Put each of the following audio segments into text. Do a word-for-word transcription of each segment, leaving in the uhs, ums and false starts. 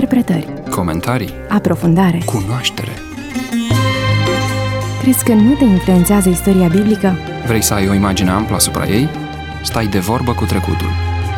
Interpretări, comentarii, aprofundare, cunoaștere. Crezi că nu te influențează istoria biblică? Vrei să ai o imagine amplă asupra ei? Stai de vorbă cu trecutul.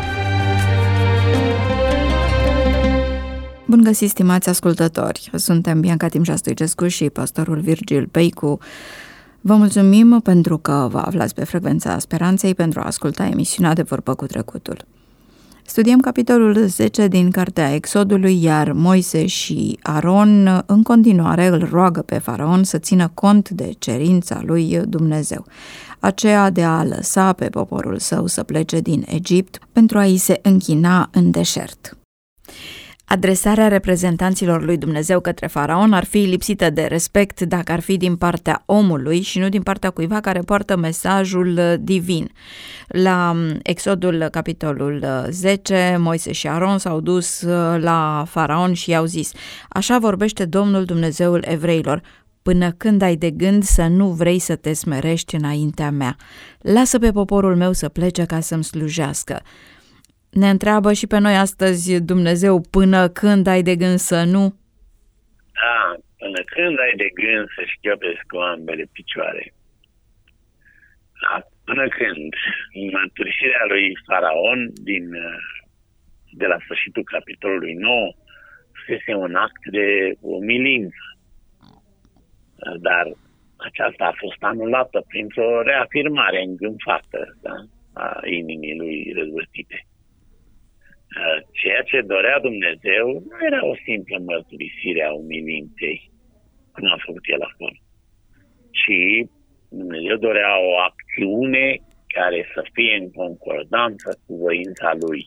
Bun găsit, stimați ascultători! Suntem Bianca Timșa Stoicescu și pastorul Virgil Peicu. Vă mulțumim pentru că vă aflați pe frecvența speranței pentru a asculta emisiunea De vorbă cu trecutul. Studiem capitolul zece din Cartea Exodului, iar Moise și Aron în continuare îl roagă pe Faraon să țină cont de cerința lui Dumnezeu, aceea de a lăsa pe poporul său să plece din Egipt pentru a-i se închina în deșert. Adresarea reprezentanților lui Dumnezeu către Faraon ar fi lipsită de respect dacă ar fi din partea omului și nu din partea cuiva care poartă mesajul divin. La Exodul, capitolul zece, Moise și Aron s-au dus la Faraon și i-au zis: așa vorbește Domnul Dumnezeul evreilor, până când ai de gând să nu vrei să te smerești înaintea mea. Lasă pe poporul meu să plece ca să-mi slujească. Ne întreabă și pe noi astăzi Dumnezeu, până când ai de gând să nu? Da, până când ai de gând să șchiopezi cu ambele picioare. Da, până când? Mărturisirea lui Faraon din, de la sfârșitul capitolului nouă este un act de umilință. Dar aceasta a fost anulată printr-o reafirmare îngânfată, da, a inimii lui răzvătite. Ceea ce dorea Dumnezeu nu era o simplă mărturisire a umilinței, cum a făcut el acolo, ci Dumnezeu dorea o acțiune care să fie în concordanță cu voința lui.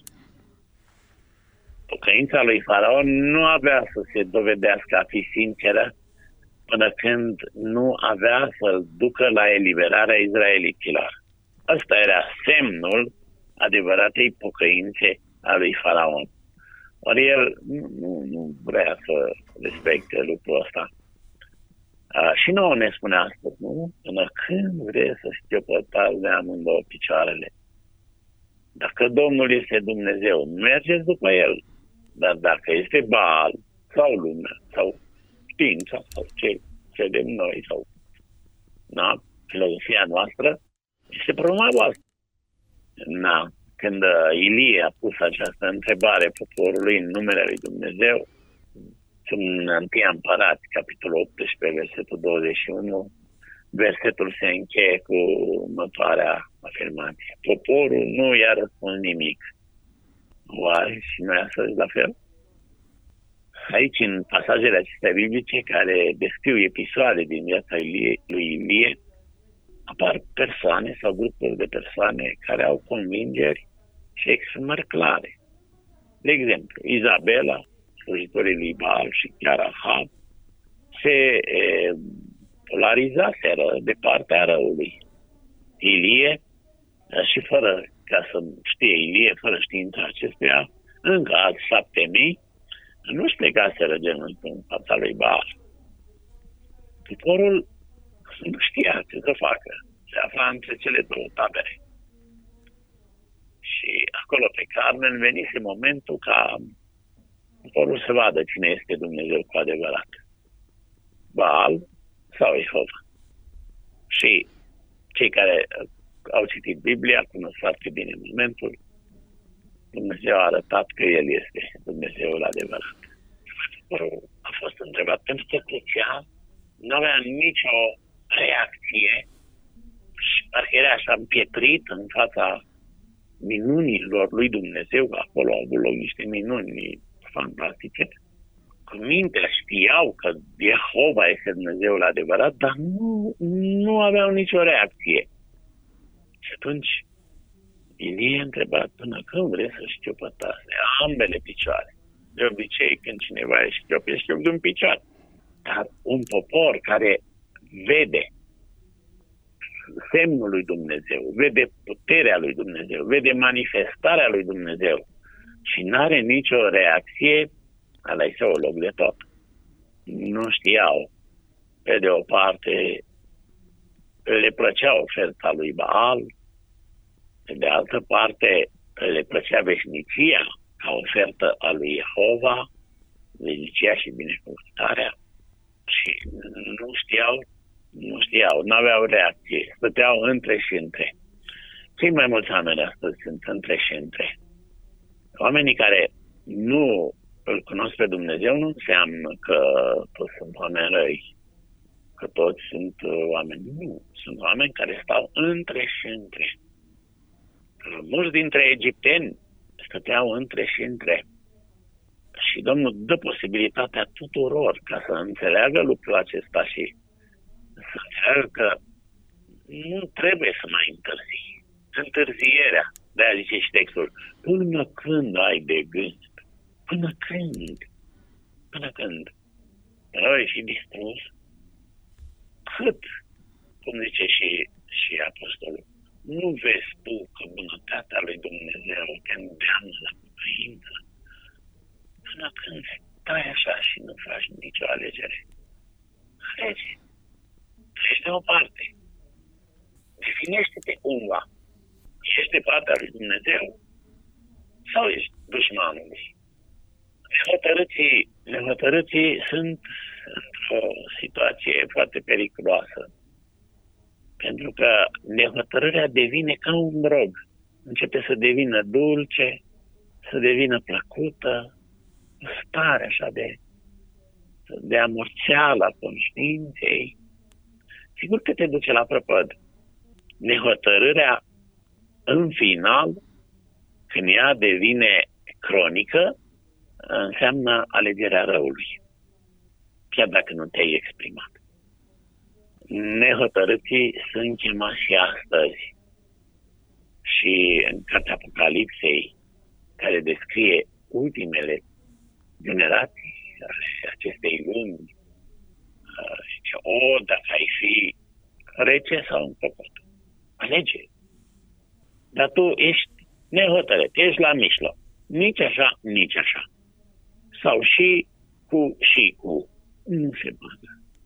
Pocăința lui Faraon nu avea să se dovedească a fi sinceră până când nu avea să-l ducă la eliberarea izraeliților. Ăsta era semnul adevăratei pocăințe a lui Faraon. Ori el nu, nu, nu vrea să respecte lucrul ăsta. A, și nouă ne spune astăzi, nu? Până când vreți să șchiopătați de amândouă picioarele? Dacă Domnul este Dumnezeu, mergeți după El. Dar dacă este Baal sau lumea sau știința sau ce credem noi sau na, filozofia noastră, este problema voastră. Na. Când Ilie a pus această întrebare poporului în numele lui Dumnezeu, în întâi Împărați, capitolul optsprezece, versetul douăzeci și unu, versetul se încheie cu următoarea afirmație: poporul nu i-a răspuns nimic. Oare și noi astăzi la fel? Aici, în pasajele acestea biblice care descriu episoade din viața lui Ilie, apar persoane sau grupuri de persoane care au convingeri și exprimări clare. De exemplu, Izabela, slujitorii lui Baal și chiar Ahab se e, polarizaseră de partea răului. Ilie, și fără ca să știe Ilie, fără știința acestuia, încă alți șapte mii nu-și plecaseră genunchi în fața lui Baal. Poporul nu știa ce să facă. Se afla între cele două tabere. Și acolo pe Carmen venise momentul ca poporul să vadă cine este Dumnezeu cu adevărat. Baal sau Jehova. Și cei care au citit Biblia cunosc foarte bine momentul. Dumnezeu a arătat că El este Dumnezeul adevărat. Poporul a fost întrebat pentru că tăcea, nu avea nicio reacție și parcă era așa împietrit în fața minunilor lui Dumnezeu. Acolo au avut loc niște minuni fantastice. Cu mintea știau că Jehova este Dumnezeul adevărat, dar nu, nu aveau nicio reacție. Și atunci Ilie a întrebat: până când vreți să șchiopătați de ambele picioare? De obicei, când cineva e șchiop, e șchiop de un picior. Dar un popor care vede semnul lui Dumnezeu, vede puterea lui Dumnezeu, vede manifestarea lui Dumnezeu și nu are nicio reacție, ăla este o loc de tot. Nu știau. Pe de o parte, le plăcea oferta lui Baal, pe de altă parte, le plăcea veșnicia ca ofertă a lui Jehova, vezicia și binecuvântarea și nu știau, nu știau, nu aveau reacție, stăteau între și între. Cei mai mulți oameni astăzi sunt între și între. Oamenii care nu îl cunosc pe Dumnezeu nu înseamnă că toți sunt oameni răi, că toți sunt oameni. Nu, sunt oameni care stau între și între. Mulți dintre egipteni stăteau între și între. Și Domnul dă posibilitatea tuturor ca să înțeleagă lucrul acesta și să înțeleagă că nu trebuie să mai întârzi. Întârzierea, de-aia zice și textul, până când ai de gând? Până când? Până când? Răi și distrus? Cât? Cum zice și, și apostolul, nu vezi tu că bunătatea lui Dumnezeu te îndeamnă la pocăință? Până când stai așa și nu faci nicio alegere? Alege. Treci de o parte. Definește-te cumva. Ești de partea lui Dumnezeu sau ești dușmanul lui? Nehotărâții, nehotărâții sunt într-o situație foarte periculoasă. Pentru că nehotărârea devine ca un drog. Începe să devină dulce, să devină plăcută, o stare așa de, de amorțeală a conștiinței. Sigur că te duce la prăpăd. Nehotărârea, în final, când ea devine cronică, înseamnă alegerea răului. Chiar dacă nu te-ai exprimat. Nehotărâții sunt chemați și astăzi. Și în cartea Apocalipsei, care descrie ultimele generații ale acestei lumi, zice, o, dacă ai fi rece sau încăpăt, alege. Dar tu ești nehotărât, ești la mijloc. Nici așa, nici așa. Sau și cu și cu. Nu se poate.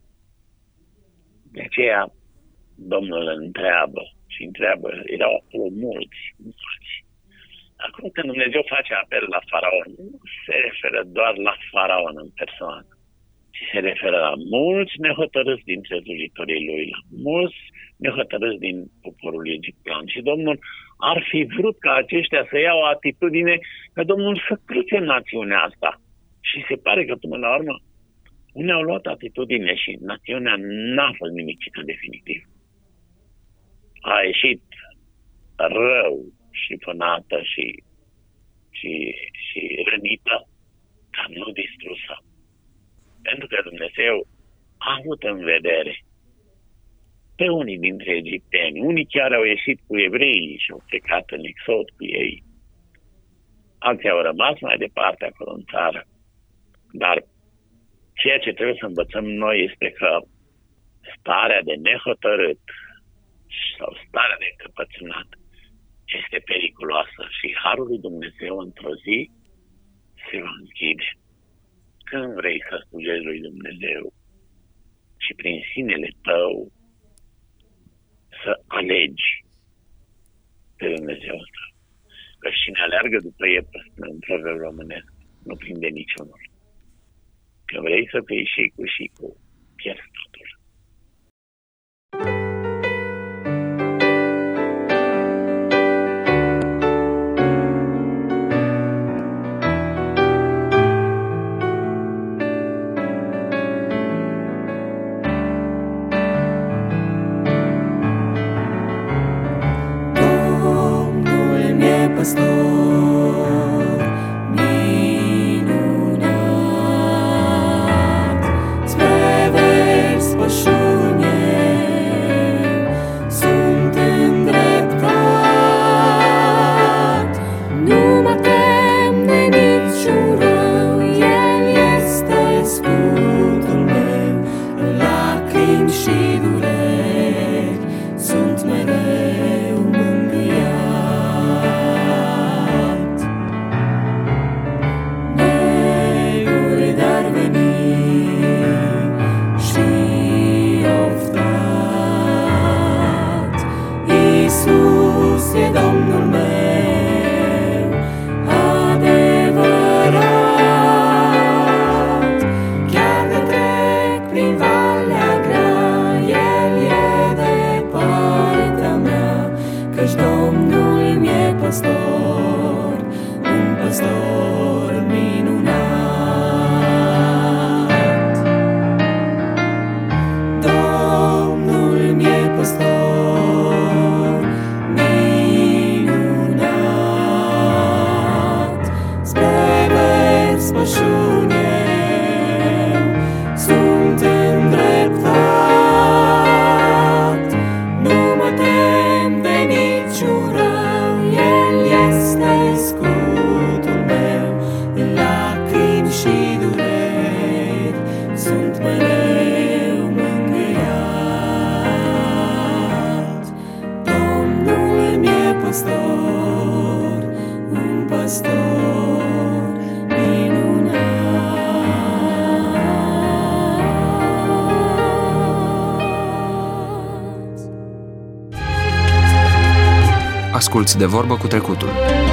De aceea Domnul întreabă și întreabă, erau acolo mulți, mulți. Acum când Dumnezeu face apel la Faraon, nu se referă doar la Faraon în persoană, ci se referă la mulți nehotărâți dintre slujitorii lui, la mulți nehotărâți din poporul egiptean. Și Domnul ar fi vrut ca aceștia să iau o atitudine, ca Domnul să cruce națiunea asta. Și se pare că până la urmă unii au luat atitudine și națiunea n-a fost nimicită definitiv. A ieșit rău și pânată și, și, și rănită, dar nu distrusă. Pentru că Dumnezeu a avut în vedere pe unii dintre egipteni. Unii chiar au ieșit cu evreii și au plecat în exod cu ei. Alții au rămas mai departe acolo în țară. Dar ceea ce trebuie să învățăm noi este că starea de nehotărât sau starea de încăpățânat este periculoasă și harul lui Dumnezeu într-o zi se va închide. Când vrei să slujești lui Dumnezeu și prin sinele tău să alegi pe Dumnezeu ăsta. Că cine aleargă după el, în proverb românesc, nu prinde niciunul. Că vrei să fii și cu și cu, pierzi totul. Păstor minunat, spre vers pășune sunt îndreptat. Nu mă tem de niciun rău, El este scutul meu. Lacrimi și dureri sunt mereu mângâiat. Asculți De vorbă cu trecutul.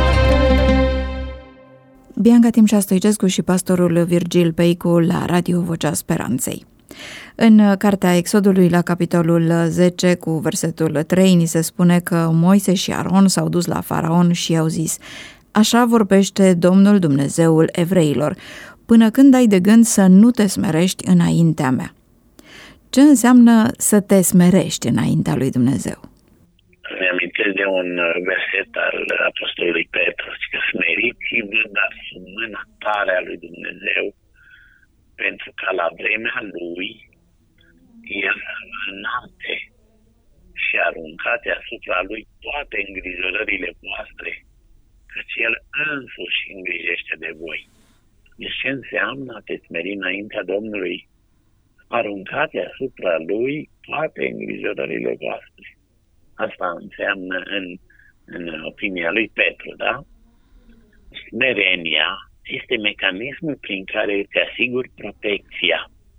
Bianca Timșa Stoicescu și pastorul Virgil Peicu la Radio Vocea Speranței. În cartea Exodului, la capitolul zece, cu versetul trei, ni se spune că Moise și Aron s-au dus la Faraon și i-au zis: așa vorbește Domnul Dumnezeul evreilor, până când ai de gând să nu te smerești înaintea mea. Ce înseamnă să te smerești înaintea lui Dumnezeu? Îmi amintesc de un verset al apostolului Petru, că smeriți-vă, dar sub mâna tare a lui Dumnezeu, pentru că la vremea lui el înalte și aruncate asupra lui toate îngrijorările voastre, căci el însuși îngrijește de voi. Deci ce înseamnă a te smeri înaintea Domnului? Aruncate asupra lui toate îngrijorările voastre. Asta înseamnă în, în opinia lui Petru, da? Smerenia este mecanismul prin care te asiguri protecția.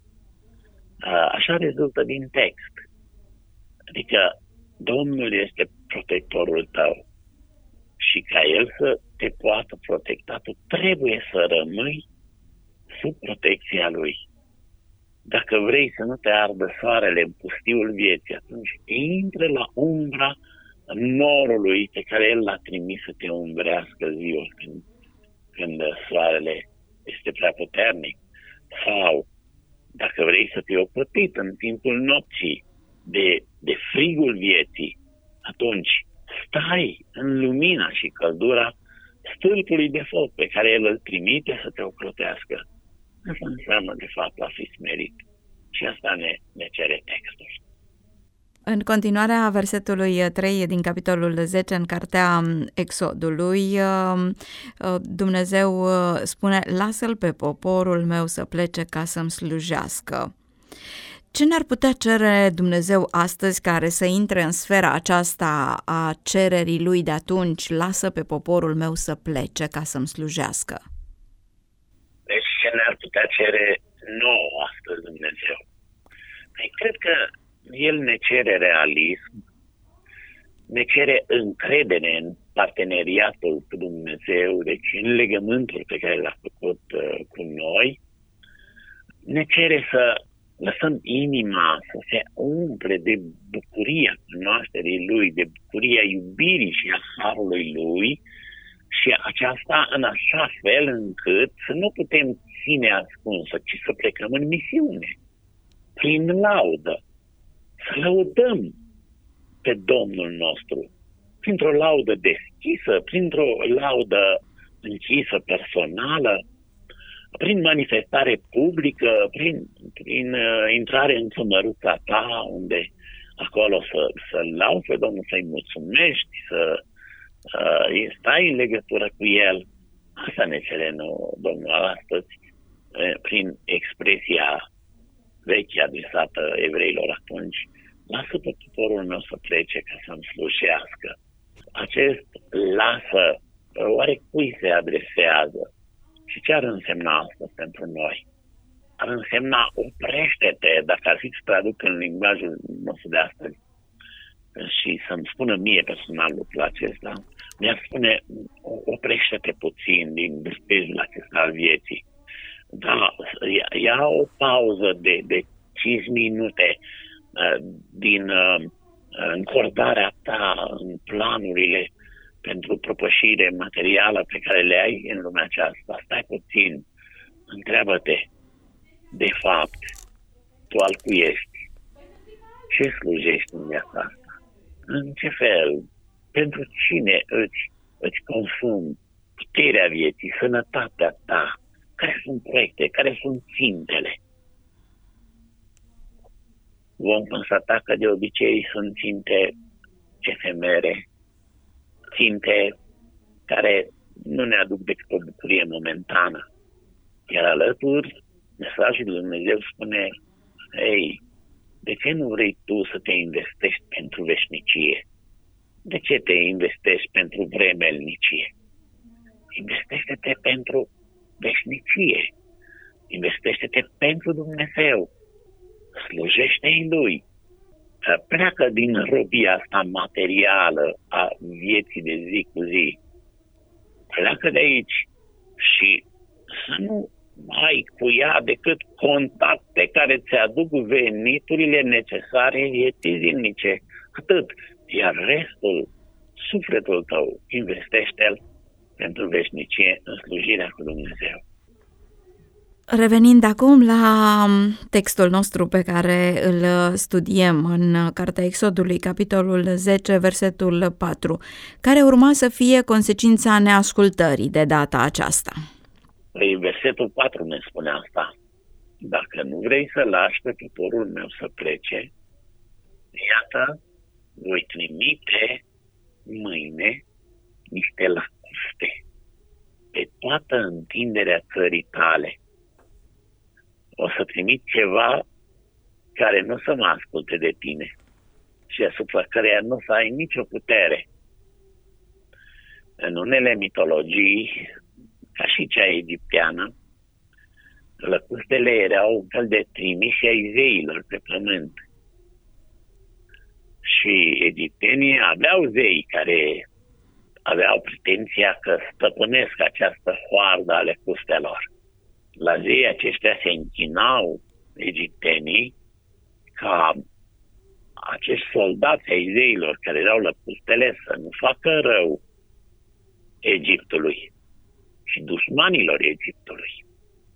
Așa rezultă din text. Adică Domnul este protectorul tău și ca El să te poată protecta, tu trebuie să rămâi sub protecția Lui. Dacă vrei să nu te ardă soarele în pustiul vieții, atunci intră la umbra norului pe care El l-a trimis să te umbrească ziua când, când soarele este prea puternic. Sau, dacă vrei să fii ocrotit în timpul nopții de, de frigul vieții, atunci stai în lumina și căldura stâlpului de foc pe care El îl trimite să te ocrotească. Asta înseamnă, de fapt, a fi smerit. Și asta ne, ne cere textul. În continuarea versetului trei din capitolul zece, în cartea Exodului, Dumnezeu spune: lasă-l pe poporul meu să plece ca să-mi slujească. Ce ne-ar putea cere Dumnezeu astăzi, care să intre în sfera aceasta a cererii lui de atunci: lasă pe poporul meu să plece ca să-mi slujească? Deci ce ne-ar putea cere nouă astăzi Dumnezeu? Păi cred că El ne cere realism, ne cere încredere în parteneriatul cu Dumnezeu, deci în legământul pe care l-a făcut uh, cu noi, ne cere să lăsăm inima să se umple de bucuria cunoașterii Lui, de bucuria iubirii și a harului Lui, și aceasta în așa fel încât să nu putem ține ascunsă, ci să plecăm în misiune, prin laudă, să lăudăm pe Domnul nostru, printr-o laudă deschisă, printr-o laudă închisă personală, prin manifestare publică, prin, prin uh, intrare în cămăruța ta, unde acolo să, să lauzi pe Domnul, să-i mulțumești, să uh, stai în legătură cu El. Asta ne cere nou, Domnul astăzi, uh, prin expresia veche adresată evreilor atunci: lasă pe poporul meu să plece ca să-mi slujească. Acest lasă, oare cui se adresează? Și ce ar însemna asta pentru noi? Ar însemna oprește-te, dacă ar fi să traduc în limbajul nostru de astăzi și să-mi spună mie personal lucrul acesta, mi-ar spune: oprește-te puțin din despejul acesta al vieții. Da, ia, ia o pauză de, de cinci minute uh, din uh, încordarea ta în planurile pentru propășire materială pe care le ai în lumea aceasta. Stai puțin, întreabă-te, de fapt, tu al cui ești? Ce slujești în viața asta? În ce fel? Pentru cine îți, îți consumi puterea vieții, sănătatea ta? Care sunt proiecte? Care sunt țintele? Vom constata că de obicei sunt ținte efemere, ținte care nu ne aduc decât o bucurie momentană. Iar alături, mesajul lui Dumnezeu spune: ei, de ce nu vrei tu să te investești pentru veșnicie? De ce te investești pentru vremelnicie? Investește-te pentru veșnicie. Investește-te pentru Dumnezeu. Slujește-i Lui. pleacă din robia asta materială a vieții de zi cu zi. Pleacă de aici și să nu ai cu ea decât contacte care ți aduc veniturile necesare vieții zilnice. Atât. Iar restul, sufletul tău, investește-l pentru veșnicie în slujirea cu Dumnezeu. Revenind acum la textul nostru pe care îl studiem în Cartea Exodului, capitolul zece, versetul patru, care urma să fie consecința neascultării de data aceasta. Păi, versetul patru ne spune asta. Dacă nu vrei să lași pe poporul meu să plece, iată, voi trimite mâine niște lacuste pe toată întinderea țării tale. O să trimit ceva care nu să mă asculte de tine și asupra căreia nu să ai nicio putere. În unele mitologii, ca și cea egipteană, lăcustele erau un fel de trimiși ai zeilor pe pământ. Și egiptenii aveau zei care aveau pretenția că stăpânesc această hoardă a lăcustelor. La zei aceștia se închinau egiptenii ca acești soldați ai zeilor care erau lăcustele să nu facă rău Egiptului și dușmanilor Egiptului.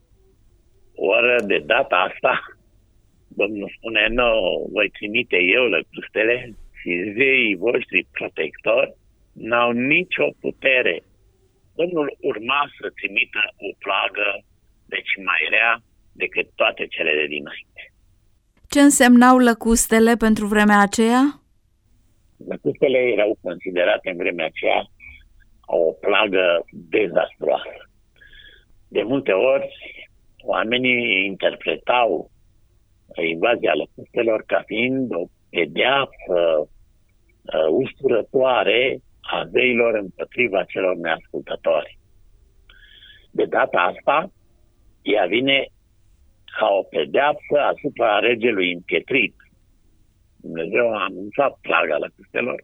Ori de data asta, Domnul spune, nu, voi trimite eu lăcustele și zeii voștri protectori n-au nicio putere. Domnul urma să trimită o plagă, deci mai rea decât toate cele de dinainte. Ce însemnau lăcustele pentru vremea aceea? Lăcustele erau considerate în vremea aceea o plagă dezastruoasă. De multe ori, oamenii interpretau invazia lăcustelor ca fiind o pedeapsă uh, usturătoare a zeilor împotriva celor neascultători. De data asta, ea vine ca o pedeapsă asupra regelui împietrit. Dumnezeu a anunțat plaga lăcustelor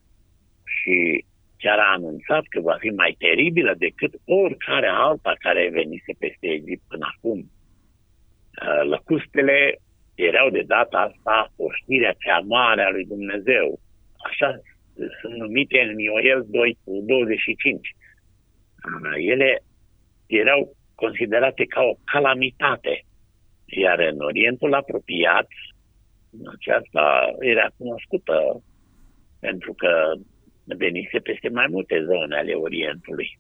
și chiar a anunțat că va fi mai teribilă decât oricare alta care venise peste Egipt până acum. Lăcustele erau de data asta oștirea cea mare a lui Dumnezeu. Așa sunt numite în Ioel doi cu douăzeci și cinci. Ele erau considerate ca o calamitate. Iar în Orientul apropiat, aceasta era cunoscută pentru că venise peste mai multe zone ale Orientului.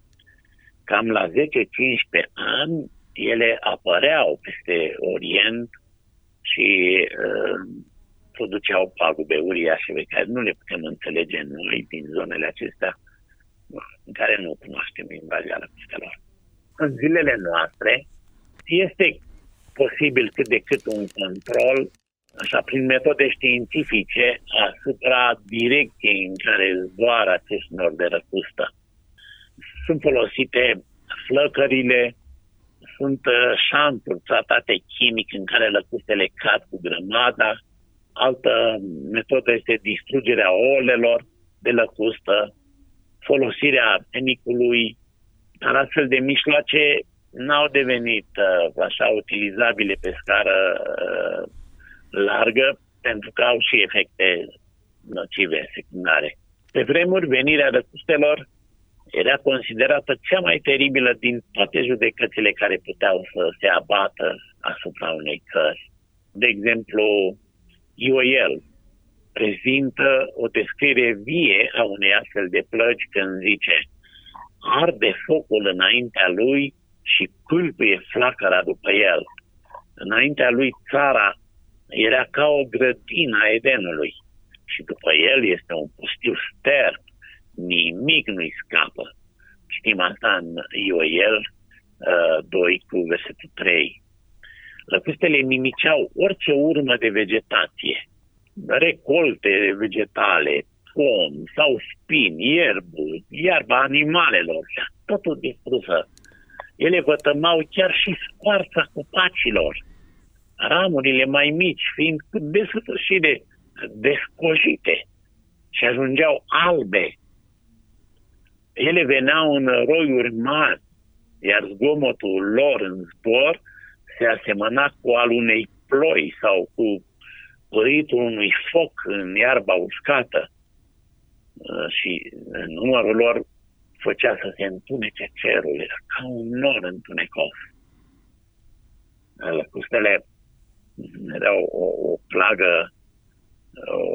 Cam la zece cincisprezece ani, ele apăreau peste Orient și uh, produceau pagube uriașe pe care nu le putem înțelege noi din zonele acestea în care nu cunoaștem invazia lăcustelor. În zilele noastre este posibil cât de cât un control, așa, prin metode științifice, asupra direcției în care zboară acest nor de lăcustă. Sunt folosite flăcările, sunt șanturi tratate chimic în care lăcustele cad cu grămada. Altă metodă este distrugerea olelor de lăcustă, folosirea fenicului, dar astfel de mijloace n-au devenit uh, așa utilizabile pe scară uh, largă, pentru că au și efecte nocive secundare. Pe vremuri, venirea lăcustelor era considerată cea mai teribilă din toate judecățile care puteau să se abată asupra unei cări. De exemplu, Ioel prezintă o descriere vie a unei astfel de plăgi când zice: arde focul înaintea lui și câlpâie flacăra după el. Înaintea lui țara era ca o grădină a Edenului și după el este un pustiu sterp, nimic nu-i scapă. Știm asta în Ioel uh, doi cu versetul trei. Lăcustele nimiceau orice urmă de vegetație, recolte vegetale, pom sau spini, ierburi, iarba animalelor, totul distrusă. Ele vătămau chiar și scoarța copacilor, ramurile mai mici fiind cât de sătășire descojite și ajungeau albe. Ele veneau în roiuri mari, iar zgomotul lor în zbor se asemăna cu al unei ploi sau cu păritul unui foc în iarba uscată. Și numărul lor făcea să se întunece cerul, era ca un nor întunecos. Lăcustele erau o, o plagă, o,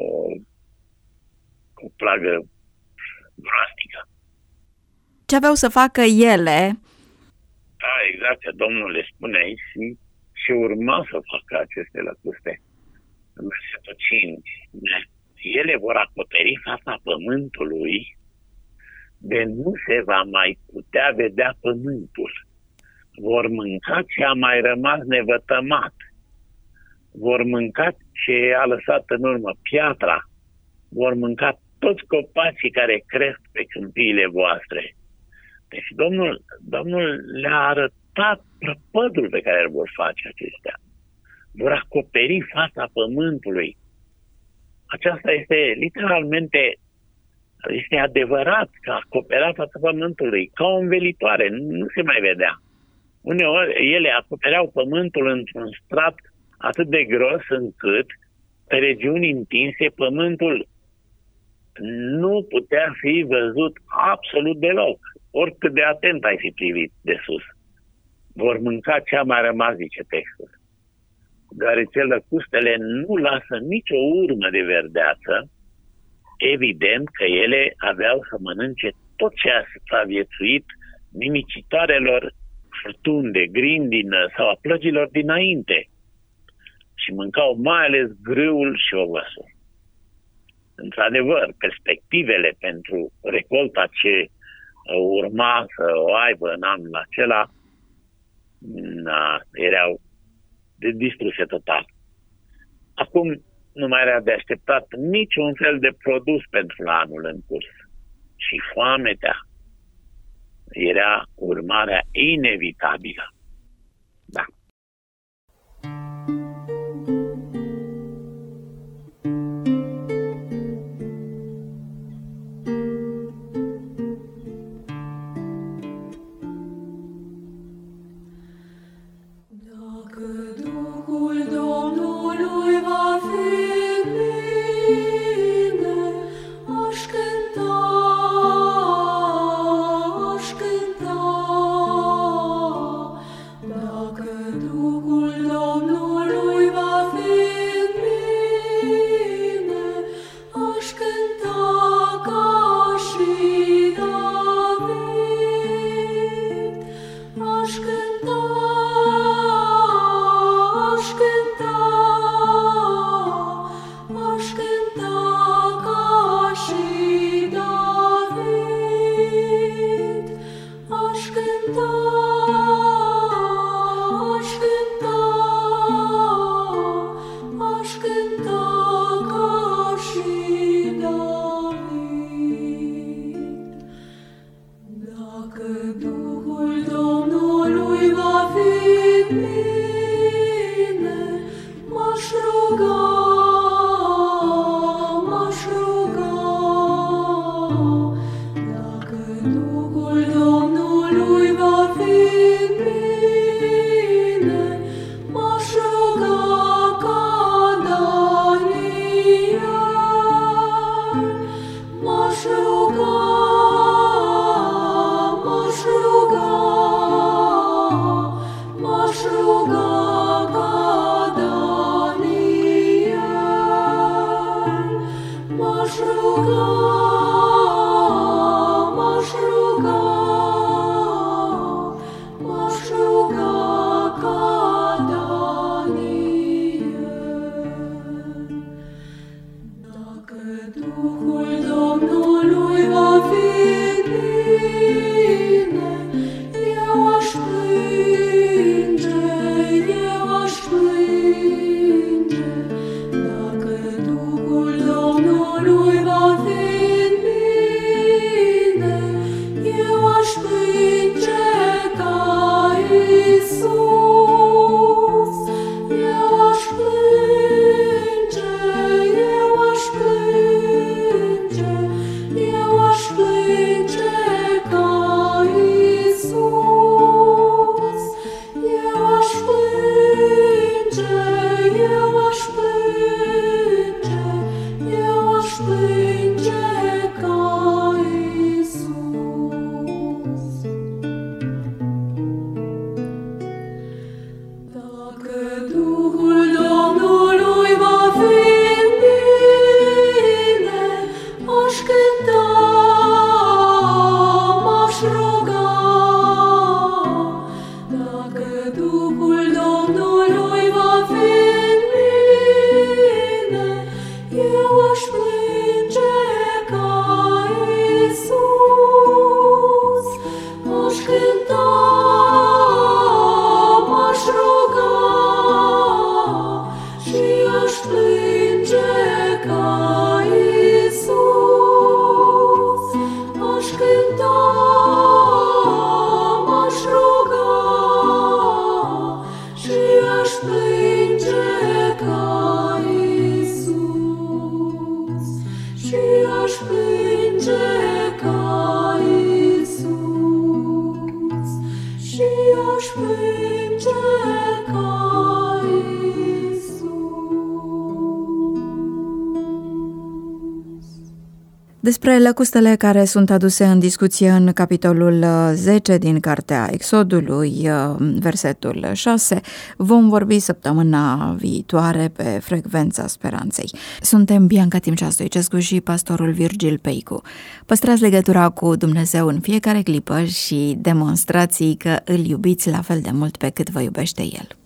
o plagă groaznică. Ce aveau să facă ele? Da, exact, Domnul le spune aici și, și urma să facă aceste lăcuste. În versetul cinci, ele vor acoperi fața pământului, de nu se va mai putea vedea pământul. Vor mânca ce a mai rămas nevătămat. Vor mânca ce a lăsat în urmă piatra. Vor mânca toți copacii care cresc pe câmpiile voastre. Deci Domnul, Domnul le-a arătat prăpădul pe care îl vor face acestea. Vor acoperi fața pământului. Aceasta este literalmente, este adevărat că acopera fața pământului, ca o învelitoare, nu se mai vedea. Uneori ele acopereau pământul într-un strat atât de gros încât pe regiuni întinse pământul nu putea fi văzut absolut deloc, oricât de atent ai fi privit de sus. Vor mânca ce a mai rămas, zice textul. Deoarece lăcustele nu lasă nicio urmă de verdeață, evident că ele aveau să mănânce tot ce a supraviețuit nimicitoarelor furtuni de grindină sau a plăgilor dinainte și mâncau mai ales grâul și ovăsul. Într-adevăr, perspectivele pentru recolta ce urma să o aibă în anul acela na, erau de distruse total. Acum nu mai era de așteptat niciun fel de produs pentru anul în curs și foametea era urmarea inevitabilă. Da. M-aș ruga, m-aș ruga. Despre lăcustele care sunt aduse în discuție în capitolul zece din Cartea Exodului, versetul șase, vom vorbi săptămâna viitoare pe Frecvența Speranței. Suntem Bianca Timcea Stoicescu și pastorul Virgil Peicu. Păstrați legătura cu Dumnezeu în fiecare clipă și demonstrați că îl iubiți la fel de mult pe cât vă iubește El.